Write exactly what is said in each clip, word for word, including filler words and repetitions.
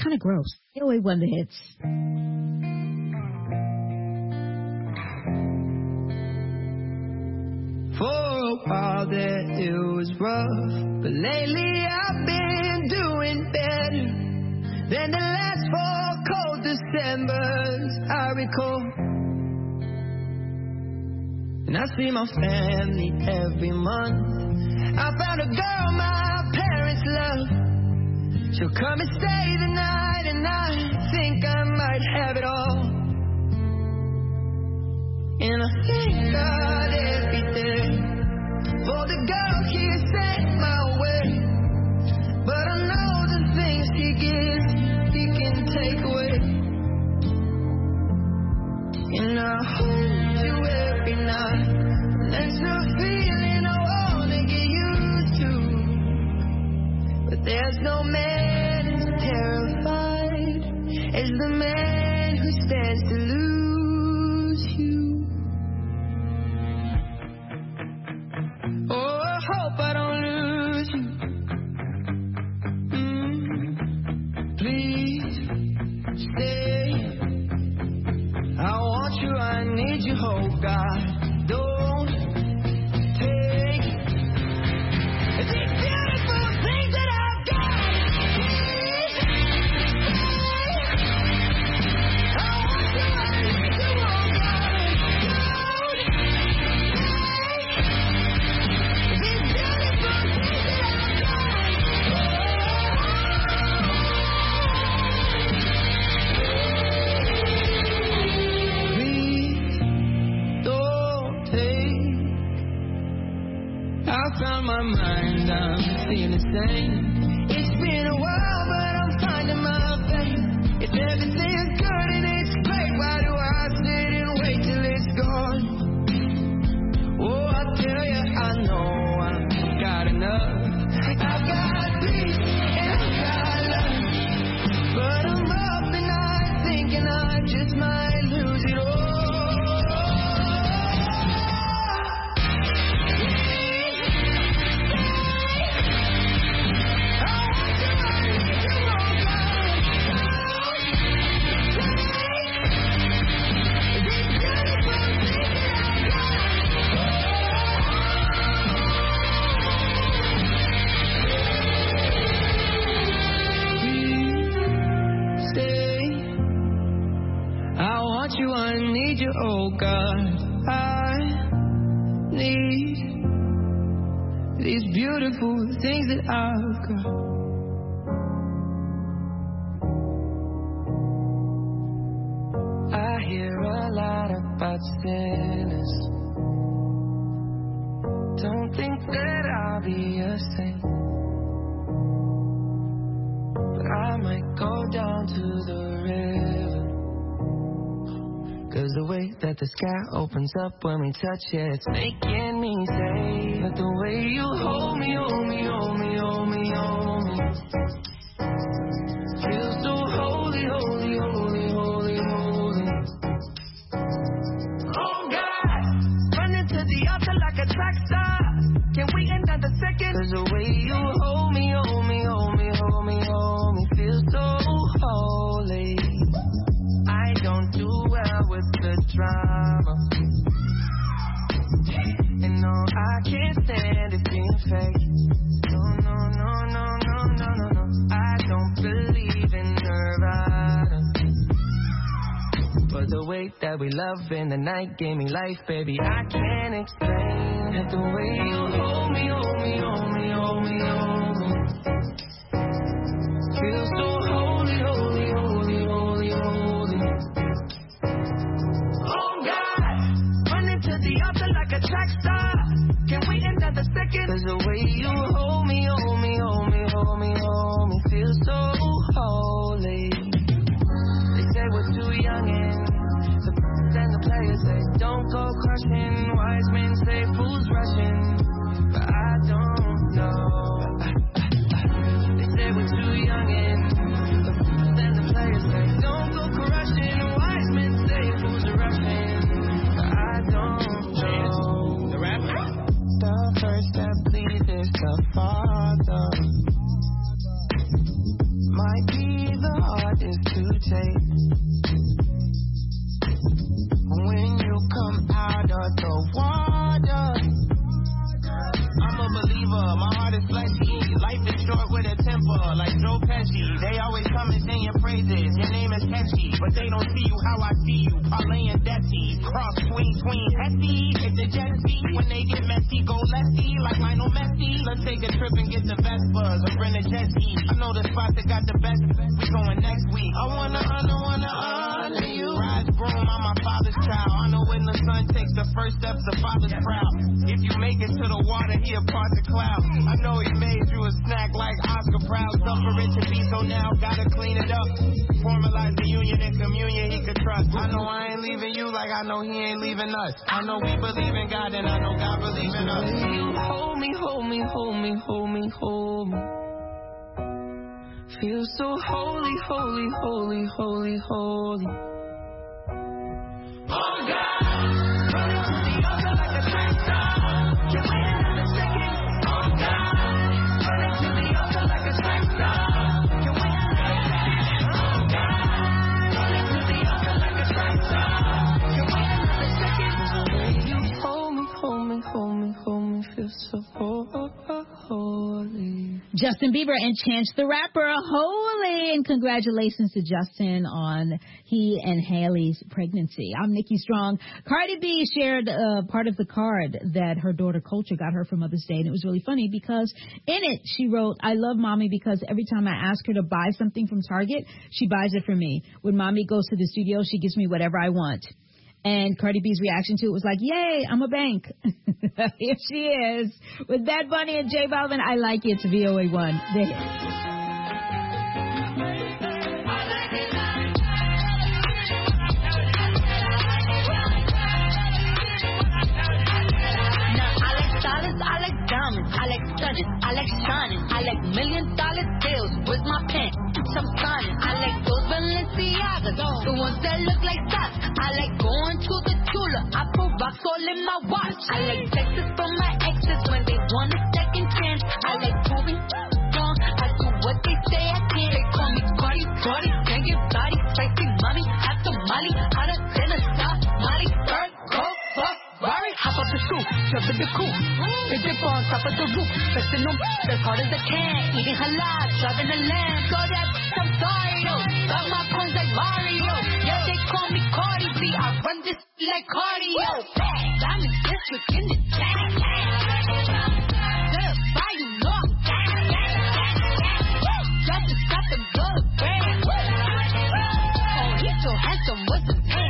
kind of gross. Anyway, one of the hits. For a while there it was rough, but lately I've been doing better than the last four cold Decembers I recall. And I see my family every month. I found a girl my parents love. She'll come and stay the night, and I think I might have it all. And I thank God every day for the girl he sent my way. But I know the things he gives, he can take away. And I hold you every night. That's a feeling I wanna get used to. But there's no man as terrified as the man who stands to lose you. Oh, I hope I don't lose you. Mm, please stay. I want you, I need you, oh God. Don't take these beautiful things that I've got. Please stay. I want you, I need you, oh God. Don't take these beautiful things that I've I found my mind, I'm feeling the same. It's been a while, but I'm finding my faith. If everything's good and it's great, why do I sit and wait till it's gone? Oh, I tell you, I know I've got enough. I've got peace and I've got love. But I'm up and I'm thinking I just might lose it all. You, I need you, oh God. I need these beautiful things that I've got. I hear a lot about sinners. Don't think that I'll be a saint, but I might go down to the river. Cause the way that the sky opens up when we touch it, it's making me say that the way you hold me, hold me, hold me, hold me, hold me, feels so holy, holy, holy, holy, holy. Oh God, running to the altar like a track star. Can we end another second? Cause the way you hold me, hold me, hold me, hold me, hold me, feels so holy. I don't do well with the drama, and no, I can't stand it being fake. No, no, no, no, no, no, no, no. I don't believe in Nirvana, but the way that we love in the night gave me life, baby. I can't explain it. The way you hold me, hold me, hold me, hold me, hold me, feels so holy, holy, holy, holy, holy. Like a track star, can we end another second? Cause the way you hold me, hold me, hold me, hold me, hold me, feels so holy. They say we're too young and the and the players say don't go crushing. Wise men say fools rushing, but I don't know. They say we're too young and the and the players say don't go crushing. Wise men say fools are rushing, but I don't. The first that pleases the Father might be the the hardest to take. When you come out of the water, I'm a believer, my heart is fleshy. Life is short with a temper, like Joe Pesci. They always come and sing your praises, your name is catchy, but they don't see you how I see you. Parlaying Desi, cross tween tween Hesse. It's the jet ski, when they get messy, go lefty, like Lionel Messi. Let's take a trip and get the Vespas, or rent a jet ski. I know the spot that got the best, we going next week. I wanna honor, wanna honor you. Ride groom, I'm my father's child. I know when the son takes the first steps, the father's proud. If you make it to the water, he apart the cloud. I know he made you a snack like Oscar Proud. Suffering to be so now, gotta clean it up. Formalize the union and communion he could trust. I know I ain't leaving you like I know he ain't leaving us. I know we believe in God and I know God believes in us. You hold me, hold me, hold me, hold me, hold me. Feel so holy, holy, holy, holy, holy. Oh God, running to the altar like a track star. Can we have a second? Oh God, running to the altar like a track star. Can we have a second? Oh God, running to the altar like a track star. Can we have a second? You hold me, hold me, hold me, hold me, feel so holy. Justin Bieber and Chance the Rapper, holy, and congratulations to Justin on he and Haley's pregnancy. I'm Nikki Strong. Cardi B shared uh, part of the card that her daughter Culture got her for Mother's Day, and it was really funny because in it she wrote, "I love Mommy because every time I ask her to buy something from Target, she buys it for me. When Mommy goes to the studio, she gives me whatever I want." And Cardi B's reaction to it was like, "Yay, I'm a bank." Here she is with Bad Bunny and J Balvin. I Like It to V O A one. The hit. I like diamonds, I like studded, I like shining, I like million dollar deals with my pen, some signing. I like those Balenciagas, the ones that look like socks. I like going to the Tula, I put rocks all in my watch. I like texts from my exes when they want a second chance. I like proving wrong, I do what they say I can't. They call me Cardi, Cardi, can't get body, spicy mommy, after Molly, hotter than a star, Molly, bird, go, fuck. Rari, hop up the scoop, jump in the coop. Big dip on top of the roof, flexing them as hard as I can. Eating halal, driving a lamb. So that I'm sorry, yo. Got my coins like Mario. Yeah, they call me Cardi B. I run this like cardio. Diamond district in the jack. Good buy you long. Got to stop them good brand. Oh, he's so handsome, what's his name?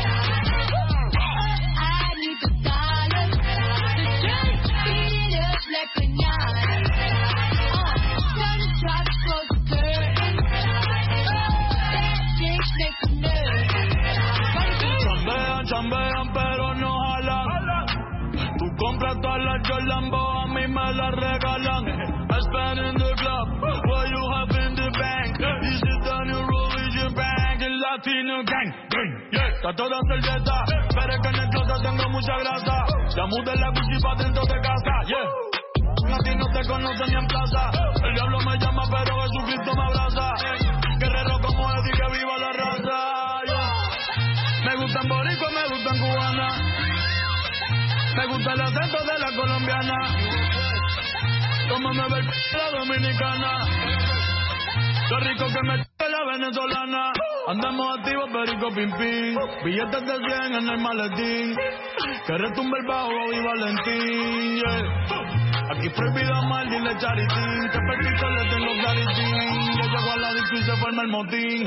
Chambean pero no jalan. Tú compras todas las Jordan, a mí me las regalan. I spend in the club, what you have in the bank. This is the new religion bank, el Latino gang. Yeah, está toda cerveza, pero es que en el closet tengo mucha grasa. Ya mudé la Gucci pa' dentro de casa, yeah. A ti no te conocen ni en plaza. El diablo me llama pero Jesucristo me abraza. Guerrero como Eddie, que viva la raza, yeah. Me gustan boricua, me gustan cubana. Me gusta el acento de la colombiana. Como me ve la dominicana. Lo rico que me la venezolana. Andamos activos, perico pim pim. Billetes de cien en el maletín. Que retumbe el bajo y Valentín, yeah. Aquí prohibido amar, dile charitín. Que perdido le tengo claritín. Yo llego a la disco y se forma el motín.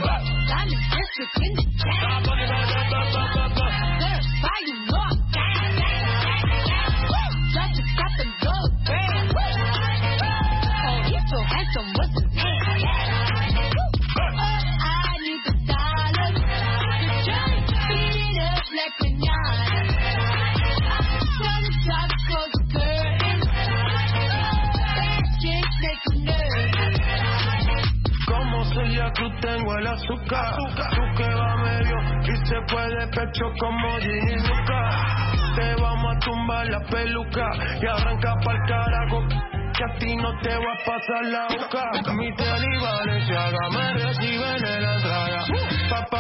Tú tengo el azúcar, tú que va medio y se puede pecho como Ginny Luca. Te vamos a tumbar la peluca y arranca pa'l carajo, que a ti no te va a pasar la boca. Mi tele y Valenciaga me reciben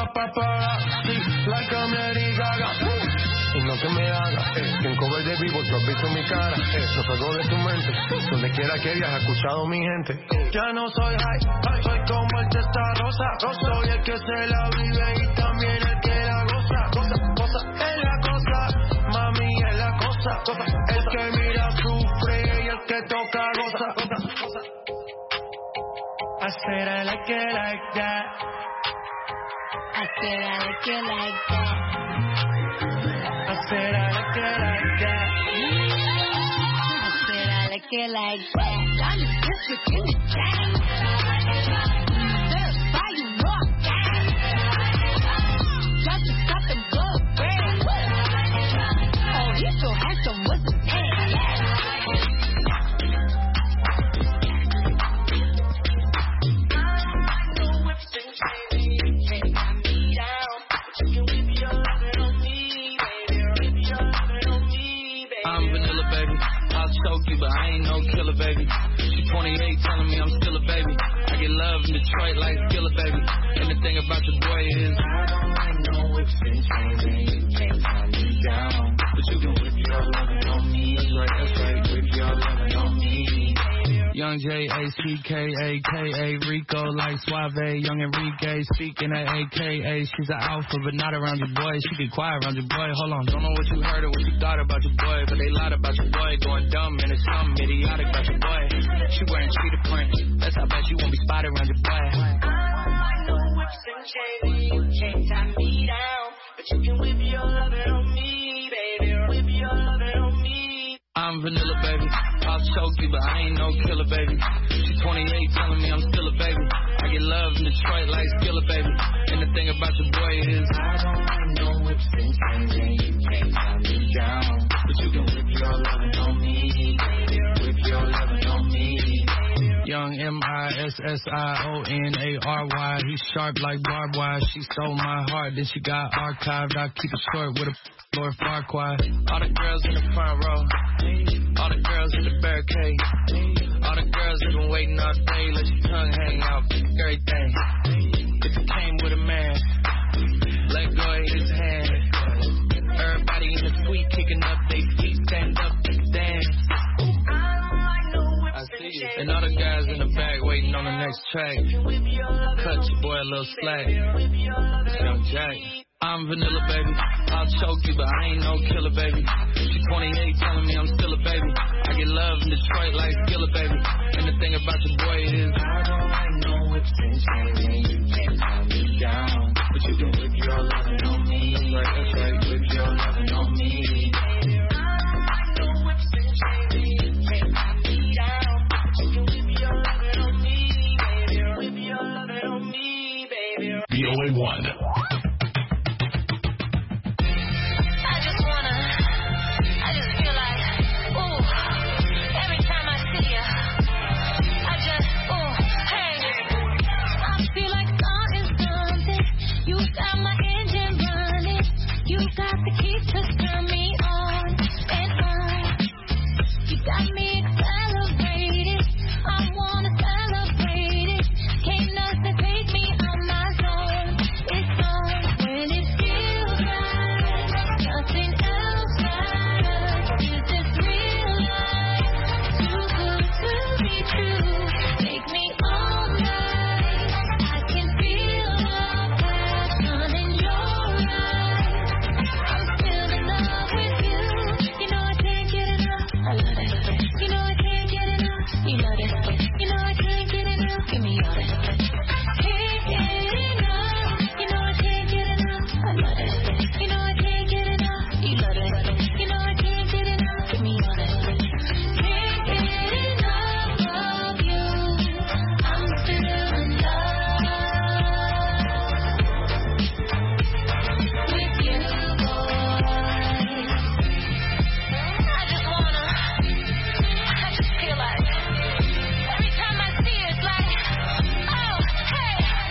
paparazzi, like I'm Lady Gaga. Y no te me hagas, eh, que en cover de vivo tú has visto mi cara, eh, lo pegó de tu mente, donde quiera que hayas escuchado mi gente. Ya no soy high, soy como el testarosa, soy el que se la vive y también el que la goza, goza, goza, es la cosa, mami es la cosa, cosa, el que mira sufre y el que toca goza, goza, goza. I said I like it like that. I said I like it like that. I said I like it like that. I said I like it like that. I'm the district in the chat. Verify you know I got it. Drop the stuff and go away. Oh, he's so handsome, what's his name? Choke you, but I ain't no killer, baby. She twenty-eight, telling me I'm still a baby. I get love in Detroit like Skillet, baby. And the thing about your boy is I don't know if it's changing. You can't tie me down, but you can whip your loving on me. That's right, that's right, whip your loving on me. Young J A C K A K A Rico like Suave. Young Enrique speaking at A K A. She's an alpha, but not around your boy. She be quiet around your boy. Hold on, don't know what you heard or what you thought about your boy, but they lied about your boy. Going dumb and it's something idiotic about your boy. She wearing cheetah print. That's how bad you won't be spotted around your boy. I know whips and chains. You can't tie me down, but you can whip your lovin' on me, baby. Whip your lovin' on me. I'm vanilla, baby. I'll choke you, but I ain't no killer, baby. She twenty-eight, telling me I'm still a baby. I get love in Detroit like Skillet, baby. And the thing about your boy is I don't know whips and chains, and you can't tie me down, but you can whip your lovin' on me, baby. Whip your lovin' on me. Young M I S S I O N A R Y. He's sharp like barbed wire. She stole my heart, then she got archived. I keep it short with a Lord Farquaad. All the girls in the front row, all the girls in the barricade, all the girls that been waiting all day, let your tongue hang out, everything. If you came with a man, let go of his hand. Everybody in the suite kicking up their feet, stand up and dance. I see you. And all the guys in the back waiting on the next track. Cut your boy a little slack. It's Young Jack. I'm vanilla, baby. I'll choke you, but I ain't no killer, baby. She twenty-eight, telling me I'm still a baby. I get love in Detroit like Skillet, baby. And the thing about your boy is I don't know whips and chains, and you can't tie me down, but you can whip your lovin' on me. That's right, that's right, whip your lovin' on me. I know whips and chains, and you can't tie me down, but you can whip your lovin' on me, baby. Whip your lovin' on me, baby. B O A one. Every time I see it, it's like, oh, hey.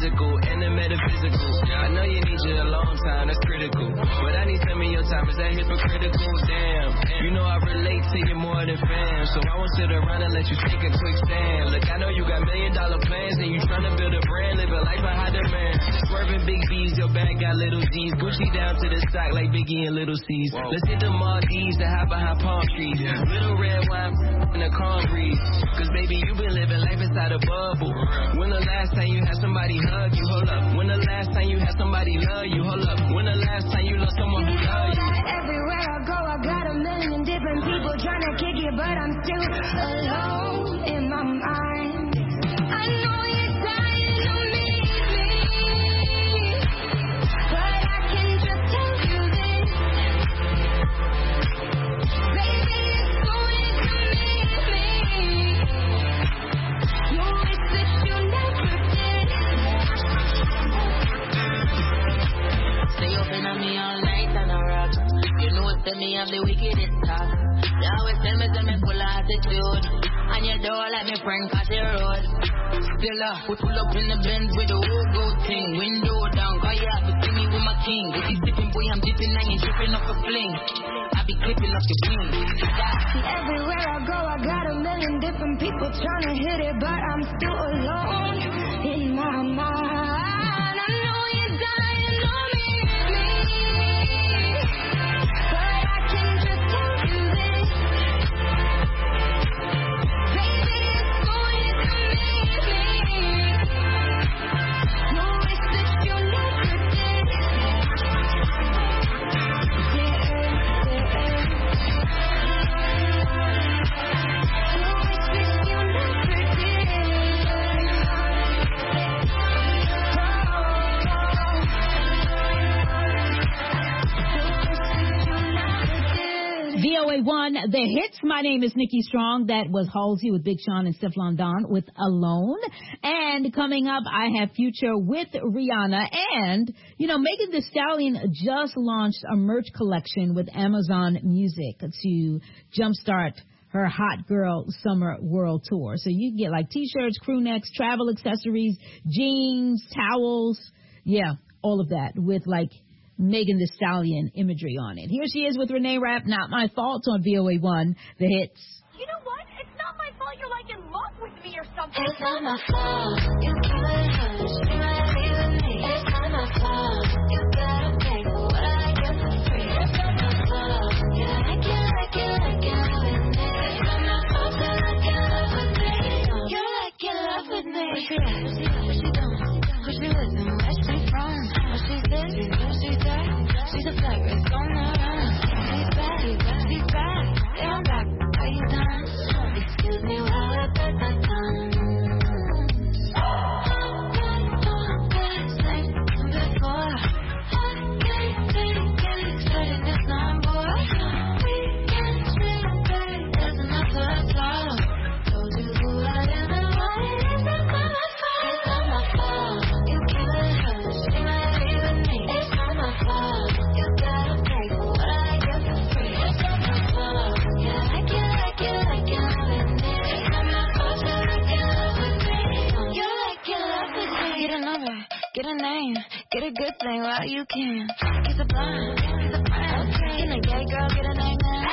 physical and the metaphysical. I know you need you a long time, that's critical. But I need some of your time, is that hypocritical? Damn, you know I relate to you more than fans, so I won't sit around and let you take a quick stand. Look, I know you got million dollar plans and you tryna build a brand, live a life of high demand. Swerving big B's, your bag got little Z's. Gucci down to the stock like Biggie and Little C's. Whoa. Let's hit the Maldives to hide behind palm trees. Yeah. Little red wine in a calm breeze. Cause baby, you been living life inside a bubble. When the last time you had somebody hug you? Hold up. When the last time you had somebody love you? Hold up. When the last time you loved someone who loved you? Everywhere I go, I got a million different people trying to kick it, but I'm still alone in my mind. I know you're dying to meet me, but I can just tell you this, baby, as soon as you meet me, you wish that you never did. Stay open on me all night and I rock. You know it's me have the wickedest talk. They always tell me, tell me full of attitude. And your door like my friend cause the road. Still up, we pull up in the Benz with the whole go thing. Window down, cause you have to see me with my king. If you sipping, boy, I'm dipping and you tripping up a fling. I be clipping up your wing. See, everywhere I go, I got a million different people trying to hit it, but I'm still alone in my mind. I know you're dying to meet me, but I can just tell you this, baby, as soon as you meet me, you wish that you never did. Yeah, yeah. You wish that you never did. V O A one, the hits. My name is Nikki Strong. That was Halsey with Big Sean and Stefflon Don with Alone. And coming up, I have Future with Rihanna. And, you know, Megan Thee Stallion just launched a merch collection with Amazon Music to jumpstart her Hot Girl Summer World Tour. So you can get like t-shirts, crew necks, travel accessories, jeans, towels. Yeah, all of that with like Megan Thee Stallion imagery on it. Here she is with Renee Rapp, Not My Fault on V O A one, the hits. You know what? It's not my fault you're like in love with me or something. It's not my fault. You can't hush. You might be with me. It's not my fault. You gotta pay for what I get for free. It's not my fault. Yeah, I can, I can, I can love with me. It's not my fault that I can love with me. You like in love with me. Where she at? Where she at? Where she doing? Who she with and where she from? Where she's busy? Where she's at? She's a flag race on the run. She's back. She's back. Yeah, I'm back. Are you done? Excuse me while I put my tongue. Get a name, get a good thing while you can. Kiss a blind, kiss a friend. Okay. Get a gay girl, get a name now.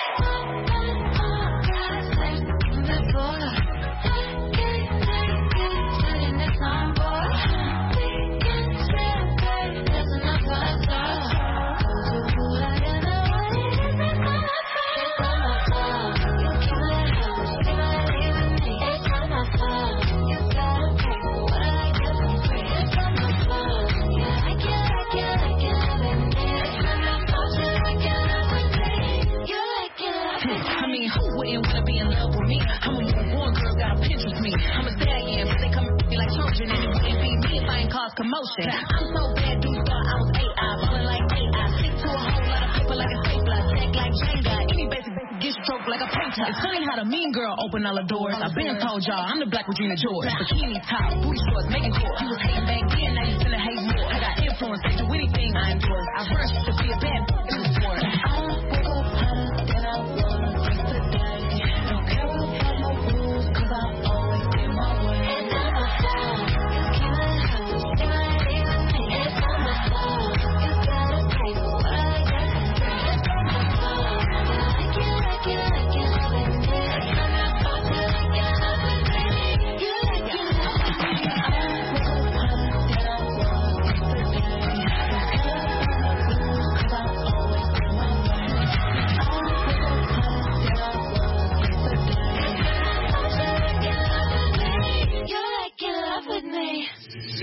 Before, get, get, get, starting this song, boy. We can spend, baby, there's enough for us all. Told you who I am and what it is, it's not my fault. It's not my fault. You keep my house, you might leave with me. It's not my fault. You gotta pay for what I get for free. It's not my fault. Yeah, I can, I can, I can love with me. It's not my fault that I can love with me. You like it, love with me. I mean, who wouldn't want to be in love with me? I'm a born girl, got a Pinterest me. I'm a stallion, but they come at me like children, and it wouldn't be me if I ain't cause commotion. Now, I'm so bad, dudes thought I was A I, ballin' like A I. Stick to a whole lot of paper like a stapler, stack like Jenga. Any basic basic get stroked like a painter. It's funny how the mean girl open all the doors. I've been told y'all I'm the Black Regina George. Bikini top, booty shorts, making court. You was hating back then, now you finna hate more. I got influence, they do anything I endorse. I rushed to be a bad in the sport. I don't wake up higher than I was yesterday. Don't care about no rules, cause I always did my way. It's not my fault. You keep my house,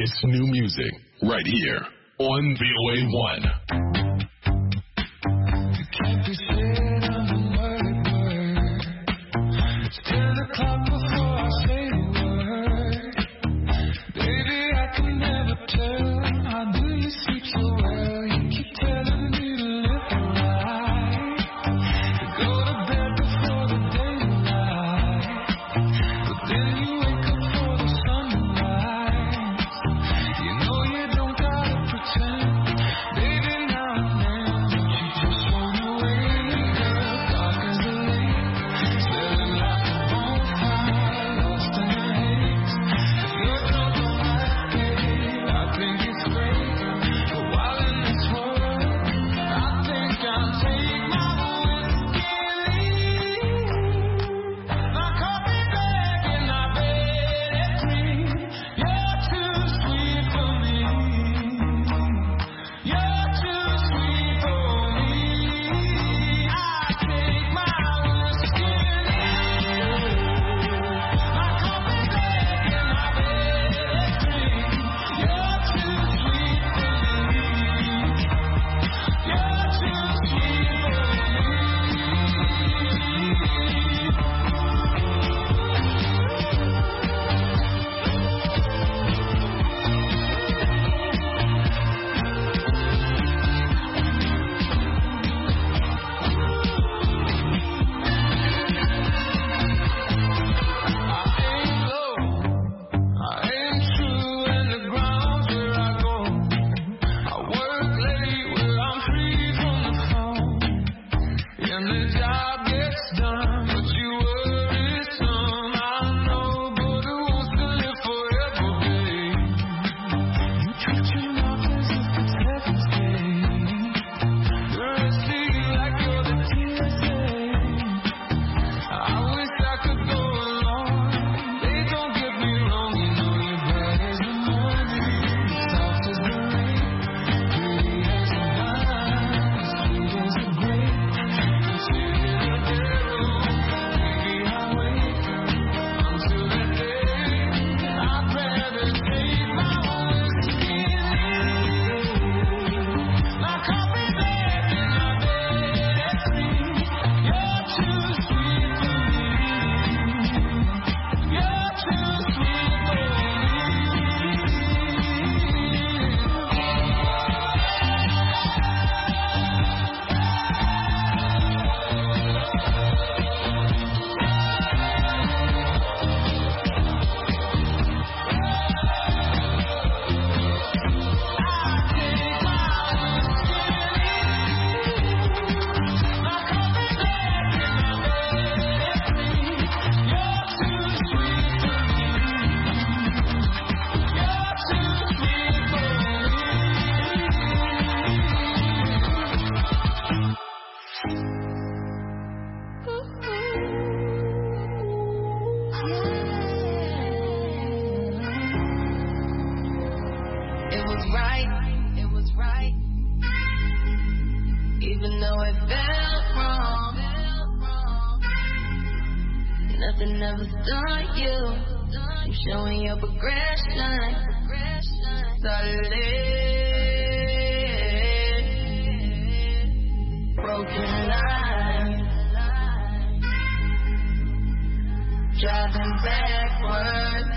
It's new music right here on V O A one. You can't be said of a word, word. It's ten o'clock before I say a word. Baby, I can never tell. How do you sleep so well? You keep telling me to live the lie. To go to bed before the daylight. But then you wake up for the sunrise. You know you don't gotta pretend. Baby, now and then, don't you just wanna wake up dark as the lake, smelling like a bonfire, lost in the haze. If you're drunk on that day, I think it's great. But while in this world, I think I'll take my whiskey and leave. My coffee bag in my bed at three. You're too sweet for me. You're too sweet for me. I take my whiskey and leave. My coffee bag in my bed at three. You're too sweet for me. You're too sweet for I ain't low, I ain't true, and the ground's where I go. I work late where I'm free from the phone, and the job gets done, but you worry some. I know, but who wants to live forever, babe? You treat your mouth as if it's heaven's gate. The rest of you like you're the T S A. I wish I could go along. They don't get me wrong, you know you're bright as the morning, soft as the rain, pretty as a vine, sweet as a grape. You sit in a bedroom, maybe I'll wait until that day. I'd rather take my whiskey and leave. My coffee bag in my bed at three. You're too sweet for me. You're too sweet for me. It was right, it was right. Even though it felt wrong, nothing ever stood you. I'm showing your progression, solid, broken line, driving backwards.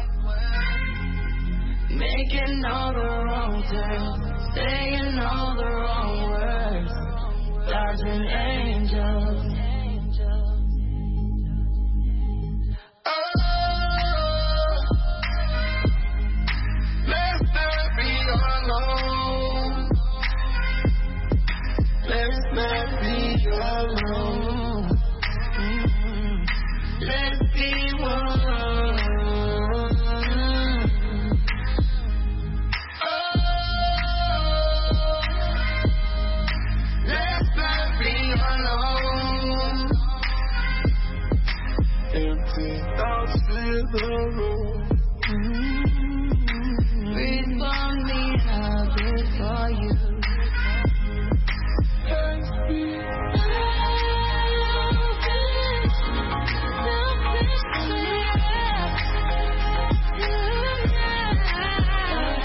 Making all the wrong turns, saying all the wrong words, dodging angels. Oh, let's not be alone. Let's not be alone. Mm-hmm. Let's be one. The room. Mm-hmm. Breathe for me, I'll breathe for you. Let's be selfish, selfish, yeah.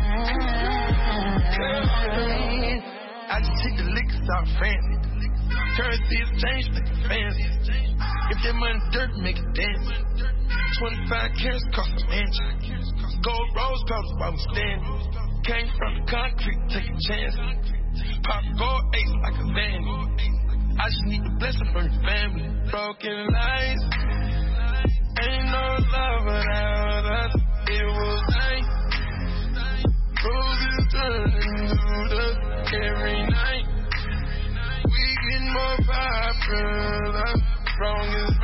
I just hit the liquor, start fancy. Currency is changed, make it fancy. If that money dirt, make it dance. twenty-five carats cost a mansion. Gold rose petals while we standing. Came from the concrete, take a chance. Pop gold ace like a van. I just need the blessing from your family. Broken lights. Ain't no love without us. It was night. Roses turning to dust every night. We get more popular. Strong as